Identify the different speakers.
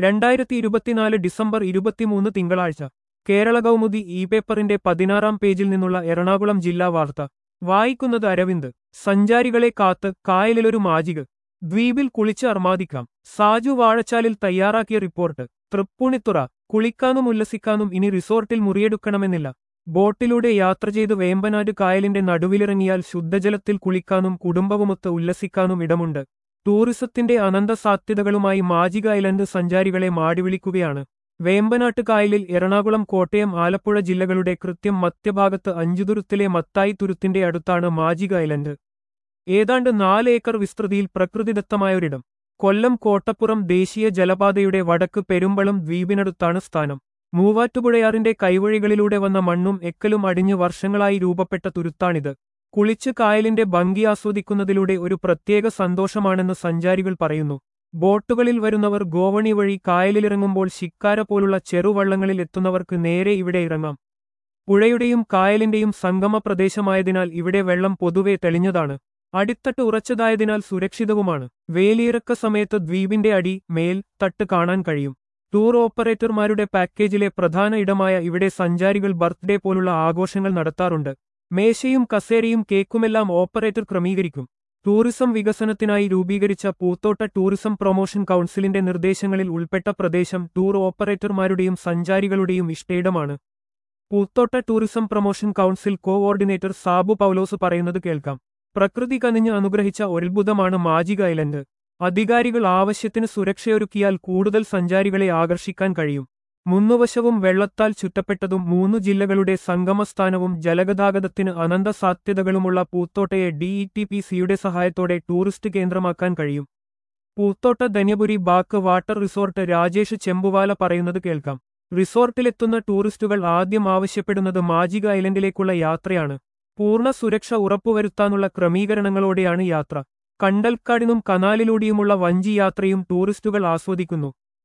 Speaker 1: 2024 December 23 തിങ്കളാഴ്ച കേരള കൗമുദി ഈ പേപ്പറിന്റെ 16-ാം പേജിൽ നിന്നുള്ള എറണാകുളം ജില്ലാ വാർത്ത വായിക്കുന്നത് അരവിന്ദ്. സഞ്ചാരികളെ കാത്ത് കായലിലൊരു മാജിക്. ദ്വീപിൽ കുളിച്ച് അർമാദിക്കാം. സാജു വാഴച്ചാലിൽ തയ്യാറാക്കിയ റിപ്പോർട്ട്. തൃപ്പൂണിത്തുറ. കുളിക്കാനും ഉല്ലസിക്കാനും ഇനി റിസോർട്ടിൽ മുറിയെടുക്കണമെന്നില്ല. ബോട്ടിലൂടെ യാത്ര ചെയ്ത് വേമ്പനാട് കായലിന്റെ നടുവിലിറങ്ങിയാൽ ശുദ്ധജലത്തിൽ കുളിക്കാനും കുടുംബവുമൊത്ത് ഉല്ലസിക്കാനും ഇടമുണ്ട്. ടൂറിസത്തിന്റെ അനന്ത സാധ്യതകളുമായി മാജിക് ഐലൻഡ് സഞ്ചാരികളെ മാടിവിളിക്കുകയാണ്. വേമ്പനാട്ട് കായലിൽ എറണാകുളം, കോട്ടയം, ആലപ്പുഴ ജില്ലകളുടെ കൃത്യം മധ്യഭാഗത്ത് അഞ്ചുതുരുത്തിലെ മത്തായി തുരുത്തിന്റെ അടുത്താണ് മാജിക് ഐലൻഡ്. ഏതാണ്ട് 4 ഏക്കർ വിസ്തൃതിയിൽ പ്രകൃതിദത്തമായൊരിടം. കൊല്ലം കോട്ടപ്പുറം ദേശീയ ജലപാതയുടെ വടക്ക് പെരുമ്പളം ദ്വീപിനടുത്താണ് സ്ഥാനം. മൂവാറ്റുപുഴയാറിന്റെ കൈവഴികളിലൂടെ വന്ന മണ്ണും എക്കലും അടിഞ്ഞ് വർഷങ്ങളായി രൂപപ്പെട്ട തുരുത്താണിത്. കുളിച്ച് കായലിന്റെ ഭംഗി ആസ്വദിക്കുന്നതിലൂടെ ഒരു പ്രത്യേക സന്തോഷമാണെന്ന് സഞ്ചാരികൾ പറയുന്നു. ബോട്ടുകളിൽ വരുന്നവർ ഗോവണി വഴി കായലിലിറങ്ങുമ്പോൾ ശിക്കാര പോലുള്ള ചെറുവള്ളങ്ങളിൽ എത്തുന്നവർക്ക് നേരെ ഇവിടെ ഇറങ്ങാം. പുഴയുടെയും കായലിന്റെയും സംഗമ പ്രദേശമായതിനാൽ ഇവിടെ വെള്ളം പൊതുവെ തെളിഞ്ഞതാണ്. അടിത്തട്ട് ഉറച്ചതായതിനാൽ സുരക്ഷിതവുമാണ്. വേലിയിറക്ക സമയത്ത് ദ്വീപിന്റെ അടി, മേൽ തട്ട് കാണാൻ കഴിയും. ടൂർ ഓപ്പറേറ്റർമാരുടെ പാക്കേജിലെ പ്രധാന ഇടമായ ഇവിടെ സഞ്ചാരികൾ ബർത്ത്ഡേ പോലുള്ള ആഘോഷങ്ങൾ നടത്താറുണ്ട്. മേശയും കസേരയും കേക്കുമെല്ലാം ഓപ്പറേറ്റർ ക്രമീകരിക്കും. ടൂറിസം വികസനത്തിനായി രൂപീകരിച്ച പൂത്തോട്ട ടൂറിസം പ്രൊമോഷൻ കൗൺസിലിന്റെ നിർദ്ദേശങ്ങളിൽ ഉൾപ്പെട്ട പ്രദേശം ടൂർ ഓപ്പറേറ്റർമാരുടെയും സഞ്ചാരികളുടെയും ഇഷ്ടയിടമാണ്. Poothotta tourism promotion council coordinator Sabu Paulose പറയുന്നത് കേൾക്കാം. പ്രകൃതി കനിഞ്ഞ് അനുഗ്രഹിച്ച ഒരത്ഭുതമാണ് മാജിക് ഐലൻഡ്. അധികാരികൾ ആവശ്യത്തിന് സുരക്ഷയൊരുക്കിയാൽ കൂടുതൽ സഞ്ചാരികളെ ആകർഷിക്കാൻ കഴിയും. മുന്നുവശവും വെള്ളത്താൽ ചുറ്റപ്പെട്ടതും 3 ജില്ലകളുടെ സംഗമസ്ഥാനവും ജലഗതാഗതത്തിന് അനന്ത സാധ്യതകളുമുള്ള പൂത്തോട്ടയെ DETPCയുടെ സഹായത്തോടെ ടൂറിസ്റ്റ് കേന്ദ്രമാക്കാൻ കഴിയും. Poothotta Dhanyapuri backwater resort Rajesh Chembuvala പറയുന്നത് കേൾക്കാം. റിസോർട്ടിലെത്തുന്ന ടൂറിസ്റ്റുകൾ ആദ്യം ആവശ്യപ്പെടുന്നത് മാജിക് ഐലൻഡിലേക്കുള്ള യാത്രയാണ്. പൂർണ്ണ സുരക്ഷ ഉറപ്പുവരുത്താനുള്ള ക്രമീകരണങ്ങളോടെയാണ് യാത്ര. കണ്ടൽക്കാടിനും കനാലിലൂടെയുമുള്ള വഞ്ചി യാത്രയും ടൂറിസ്റ്റുകൾ ആസ്വദിക്കുന്നു.